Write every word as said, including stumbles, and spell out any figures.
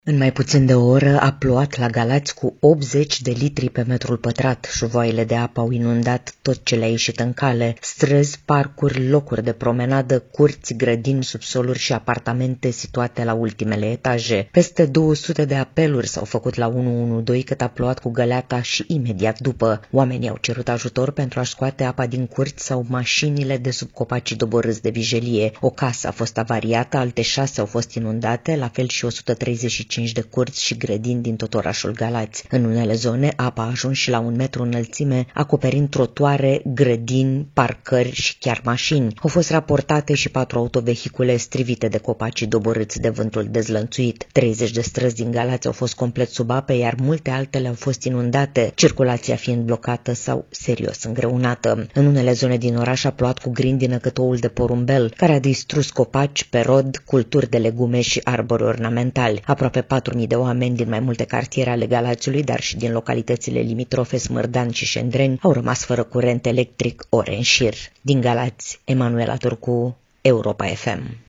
În mai puțin de o oră a plouat la Galați cu optzeci de litri pe metrul pătrat. Șuvoaiele de apă au inundat tot ce le-a ieșit în cale: străzi, parcuri, locuri de promenadă, curți, grădini, subsoluri și apartamente situate la ultimele etaje. Peste două sute de apeluri s-au făcut la unu unu doi cât a plouat cu găleata și imediat după. Oamenii au cerut ajutor pentru a scoate apa din curți sau mașinile de sub copacii doborâți de vijelie. O casă a fost avariată, alte șase au fost inundate, la fel și o sută treizeci și cinci de curți și grădini din tot orașul Galați. În unele zone, apa a ajuns și la un metru înălțime, acoperind trotuare, grădini, parcări și chiar mașini. Au fost raportate și patru autovehicule strivite de copacii doborâți de vântul dezlănțuit. treizeci de străzi din Galați au fost complet sub ape, iar multe altele au fost inundate, circulația fiind blocată sau serios îngreunată. În unele zone din oraș a plouat cu grindină cât oul de porumbel, care a distrus copaci, perod, culturi de legume și arbori ornamentali. Aproape patru mii de oameni din mai multe cartiere ale Galațiului, dar și din localitățile limitrofe Smârdan și Șendreni, au rămas fără curent electric ore în șir. Din Galați, Emanuela Turcu, Europa F M.